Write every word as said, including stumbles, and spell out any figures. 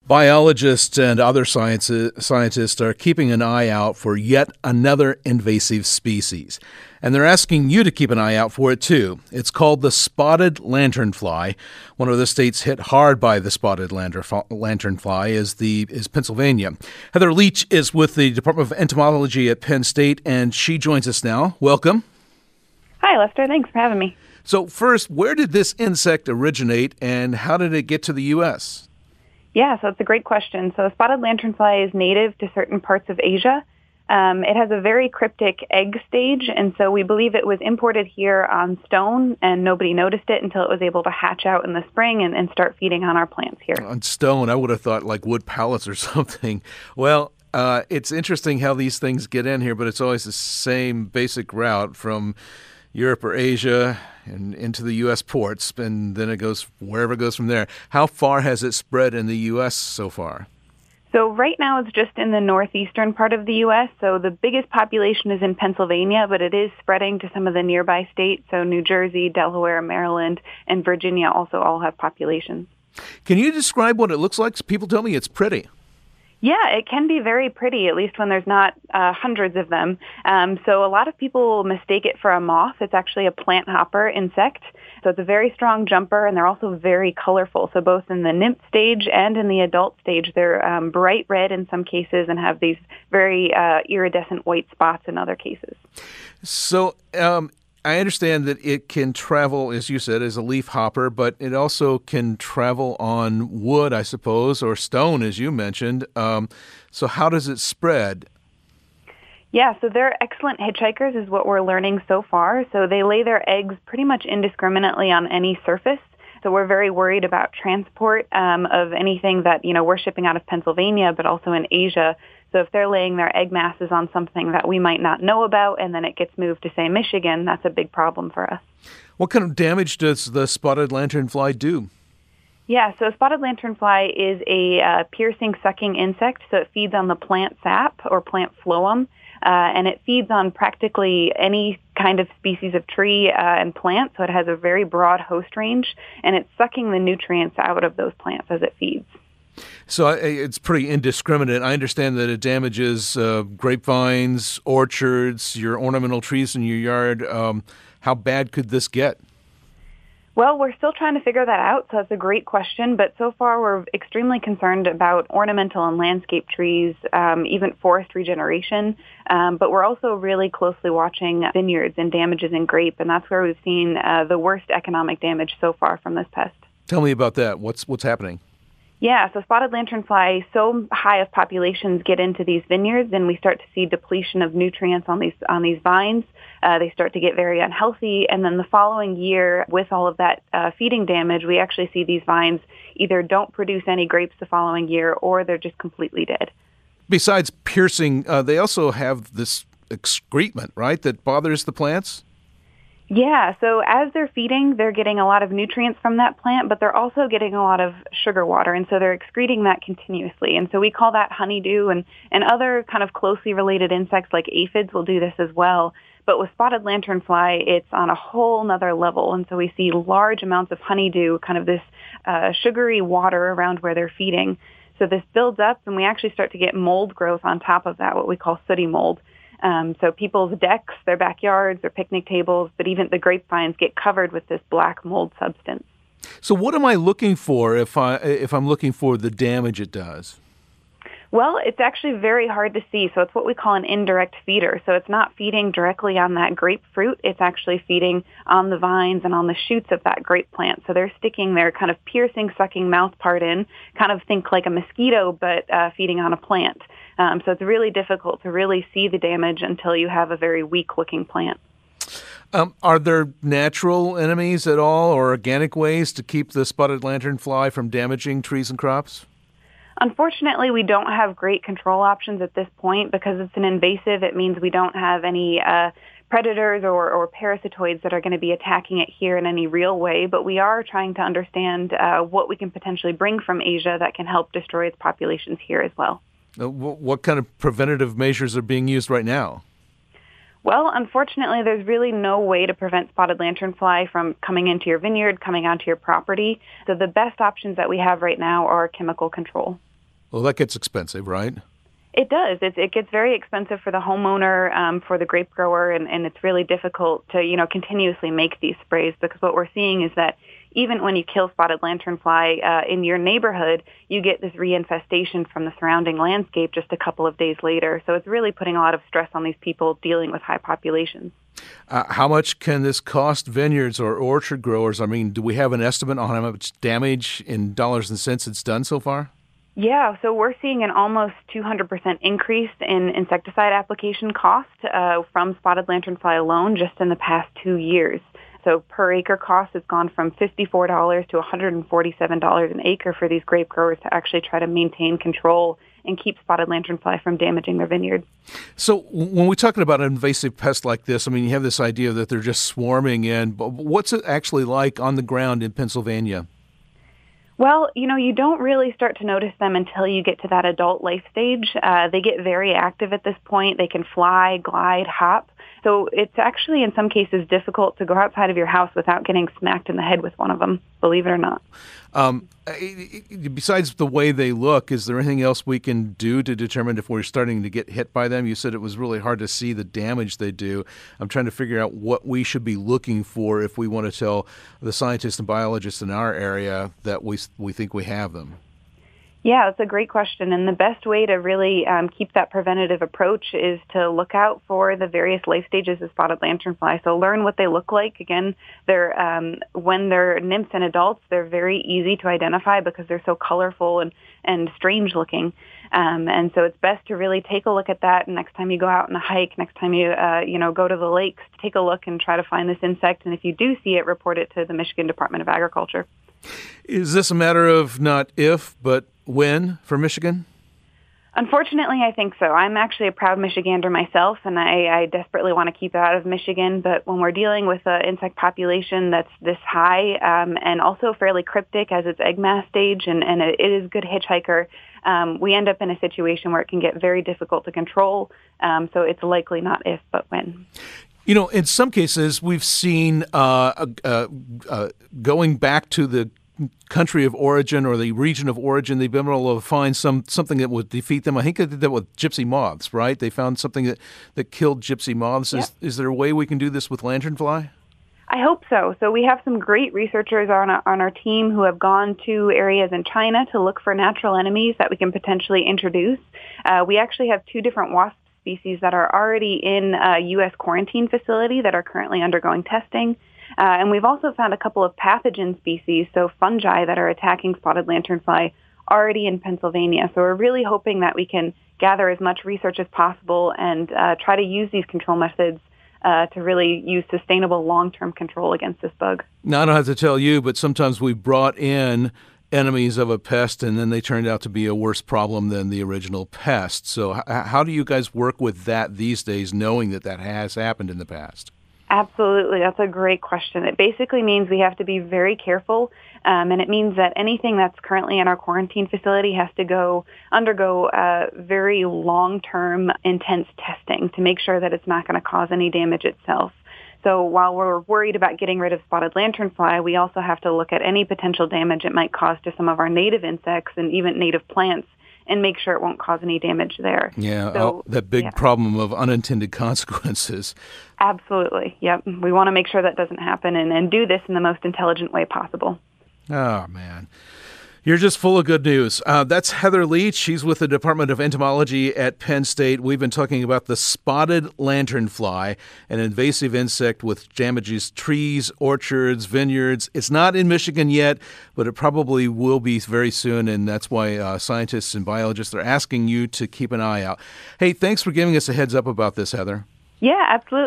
Biologists and other science- scientists are keeping an eye out for yet another invasive species. And they're asking you to keep an eye out for it, too. It's called the spotted lanternfly. One of the states hit hard by the spotted lanternfly is, the, is Pennsylvania. Heather Leach is with the Department of Entomology at Penn State, and she joins us now. Welcome. Hi, Lester. Thanks for having me. So first, where did this insect originate, and how did it get to the U S? Yeah, so it's a great question. So spotted lanternfly is native to certain parts of Asia. Um, it has a very cryptic egg stage, and so we believe it was imported here on stone, and nobody noticed it until it was able to hatch out in the spring and, and start feeding on our plants here. On stone, I would have thought like wood pallets or something. Well, uh, it's interesting how these things get in here, but it's always the same basic route from Europe or Asia and into the U S ports, and then it goes wherever it goes from there. How far has it spread in the U S so far? So right now it's just in the northeastern part of the U S, so the biggest population is in Pennsylvania, but it is spreading to some of the nearby states, so New Jersey, Delaware, Maryland, and Virginia also all have populations. Can you describe what it looks like? People tell me it's pretty. Yeah, it can be very pretty, at least when there's not uh, hundreds of them. Um, so a lot of people mistake it for a moth. It's actually a plant hopper insect. So it's a very strong jumper, and they're also very colorful. So both in the nymph stage and in the adult stage, they're um, bright red in some cases and have these very uh, iridescent white spots in other cases. So um I understand that it can travel, as you said, as a leaf hopper, but it also can travel on wood, I suppose, or stone, as you mentioned. Um, so how does it spread? Yeah, so they're excellent hitchhikers is what we're learning so far. So they lay their eggs pretty much indiscriminately on any surface. So we're very worried about transport um, of anything that, you know, we're shipping out of Pennsylvania, but also in Asia. So if they're laying their egg masses on something that we might not know about and then it gets moved to, say, Michigan, that's a big problem for us. What kind of damage does the spotted lanternfly do? Yeah, so spotted lanternfly is a uh, piercing, sucking insect. So it feeds on the plant sap or plant phloem, uh, and it feeds on practically any kind of species of tree uh, and plant. So it has a very broad host range, and it's sucking the nutrients out of those plants as it feeds. So it's pretty indiscriminate. I understand that it damages uh, grapevines, orchards, your ornamental trees in your yard. Um, how bad could this get? Well, we're still trying to figure that out, so that's a great question. But so far, we're extremely concerned about ornamental and landscape trees, um, even forest regeneration. Um, but we're also really closely watching vineyards and damages in grape, and that's where we've seen uh, the worst economic damage so far from this pest. Tell me about that. What's what's happening? Yeah, so spotted lanternfly, so high of populations get into these vineyards, and we start to see depletion of nutrients on these on these vines. Uh, they start to get very unhealthy, and then the following year, with all of that uh, feeding damage, we actually see these vines either don't produce any grapes the following year, or they're just completely dead. Besides piercing, uh, they also have this excrement, right, that bothers the plants? Yeah, so as they're feeding, they're getting a lot of nutrients from that plant, but they're also getting a lot of sugar water, and so they're excreting that continuously. And so we call that honeydew, and, and other kind of closely related insects like aphids will do this as well. But with spotted lanternfly, it's on a whole nother level, and so we see large amounts of honeydew, kind of this uh, sugary water around where they're feeding. So this builds up, and we actually start to get mold growth on top of that, what we call sooty mold. Um, so people's decks, their backyards, their picnic tables, but even the grapevines get covered with this black mold substance. So what am I looking for if I if I'm looking for the damage it does? Well, it's actually very hard to see. So it's what we call an indirect feeder. So it's not feeding directly on that grapefruit. It's actually feeding on the vines and on the shoots of that grape plant. So they're sticking their kind of piercing, sucking mouth part in, kind of think like a mosquito, but uh, feeding on a plant. Um, so it's really difficult to really see the damage until you have a very weak-looking plant. Um, are there natural enemies at all or organic ways to keep the spotted lanternfly from damaging trees and crops? Unfortunately, we don't have great control options at this point because it's an invasive. It means we don't have any uh, predators or, or parasitoids that are going to be attacking it here in any real way, but we are trying to understand uh, what we can potentially bring from Asia that can help destroy its populations here as well. Uh, what kind of preventative measures are being used right now? Well, unfortunately, there's really no way to prevent spotted lanternfly from coming into your vineyard, coming onto your property. So the best options that we have right now are chemical control. Well, that gets expensive, right? It does. It, it gets very expensive for the homeowner, um, for the grape grower, and, and it's really difficult to, you know, continuously make these sprays, because what we're seeing is that even when you kill spotted lanternfly uh, in your neighborhood, you get this reinfestation from the surrounding landscape just a couple of days later. So it's really putting a lot of stress on these people dealing with high populations. Uh, how much can this cost vineyards or orchard growers? I mean, do we have an estimate on how much damage in dollars and cents it's done so far? Yeah, so we're seeing an almost two hundred percent increase in insecticide application cost uh, from spotted lanternfly alone just in the past two years. So per acre cost has gone from fifty-four dollars to one hundred forty-seven dollars an acre for these grape growers to actually try to maintain control and keep spotted lanternfly from damaging their vineyard. So when we're talking about an invasive pest like this, I mean, you have this idea that they're just swarming in, but what's it actually like on the ground in Pennsylvania? Well, you know, you don't really start to notice them until you get to that adult life stage. Uh, they get very active at this point. They can fly, glide, hop. So it's actually, in some cases, difficult to go outside of your house without getting smacked in the head with one of them, believe it or not. Um, besides the way they look, is there anything else we can do to determine if we're starting to get hit by them? You said it was really hard to see the damage they do. I'm trying to figure out what we should be looking for if we want to tell the scientists and biologists in our area that we we think we have them. Yeah, it's a great question. And the best way to really um, keep that preventative approach is to look out for the various life stages of spotted lanternfly. So learn what they look like. Again, they're um, when they're nymphs and adults, they're very easy to identify because they're so colorful and, and strange looking. Um, and so it's best to really take a look at that next time you go out on a hike, next time you uh, you know go to the lakes, take a look and try to find this insect. And if you do see it, report it to the Michigan Department of Agriculture. Is this a matter of not if, but when for Michigan? Unfortunately, I think so. I'm actually a proud Michigander myself, and I, I desperately want to keep it out of Michigan. But when we're dealing with an insect population that's this high um, and also fairly cryptic as its egg mass stage, and, and it is a good hitchhiker, um, we end up in a situation where it can get very difficult to control. Um, so it's likely not if, but when. You know, in some cases, we've seen uh, uh, uh, going back to the country of origin or the region of origin, they've been able to find some something that would defeat them. I think they did that with gypsy moths, right? They found something that, that killed gypsy moths. Is, yep. is there a way we can do this with lanternfly? I hope so. So we have some great researchers on our, on our team who have gone to areas in China to look for natural enemies that we can potentially introduce. Uh, we actually have two different wasp species that are already in a U S quarantine facility that are currently undergoing testing. Uh, and we've also found a couple of pathogen species, so fungi that are attacking spotted lanternfly already in Pennsylvania. So we're really hoping that we can gather as much research as possible and uh, try to use these control methods uh, to really use sustainable long-term control against this bug. Now, I don't have to tell you, but sometimes we've brought in enemies of a pest, and then they turned out to be a worse problem than the original pest. So h- how do you guys work with that these days, knowing that that has happened in the past? Absolutely. That's a great question. It basically means we have to be very careful, um, and it means that anything that's currently in our quarantine facility has to go undergo uh, very long-term, intense testing to make sure that it's not going to cause any damage itself. So while we're worried about getting rid of spotted lanternfly, we also have to look at any potential damage it might cause to some of our native insects and even native plants and make sure it won't cause any damage there. Yeah, so, oh, that big yeah. problem of unintended consequences. Absolutely, yep. We want to make sure that doesn't happen and, and do this in the most intelligent way possible. Oh, man. You're just full of good news. Uh, that's Heather Leach. She's with the Department of Entomology at Penn State. We've been talking about the spotted lanternfly, an invasive insect which damages trees, orchards, vineyards. It's not in Michigan yet, but it probably will be very soon, and that's why uh, scientists and biologists are asking you to keep an eye out. Hey, thanks for giving us a heads up about this, Heather. Yeah, absolutely.